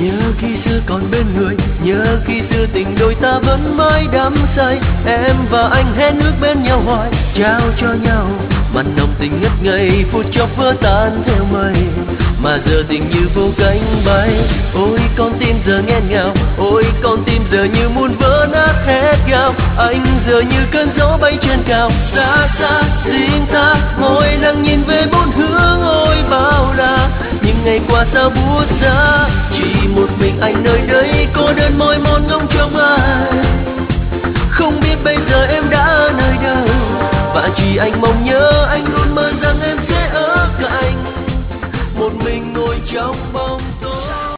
Nhớ khi xưa còn bên người, nhớ khi xưa tình đôi ta vẫn mãi đắm say. Em và anh hẹn ước bên nhau hoài, trao cho nhau mặn nồng tình ngất ngây, phút chốc vỡ tan theo mây. Mà giờ tình như vô cánh bay. Ôi con tim giờ nghẹn ngào, ôi con tim giờ như muốn vỡ nát hết gao. Anh giờ như cơn gió bay trên cao, xa xa xin ta ngồi lặng nhìn về bốn hướng. Ôi bao la những ngày qua sao buốt giá, chỉ một mình anh nơi đây cô đơn mỏi mòn ngóng trông ai. Không biết bây giờ em đã nơi đâu, và chỉ anh mong nhớ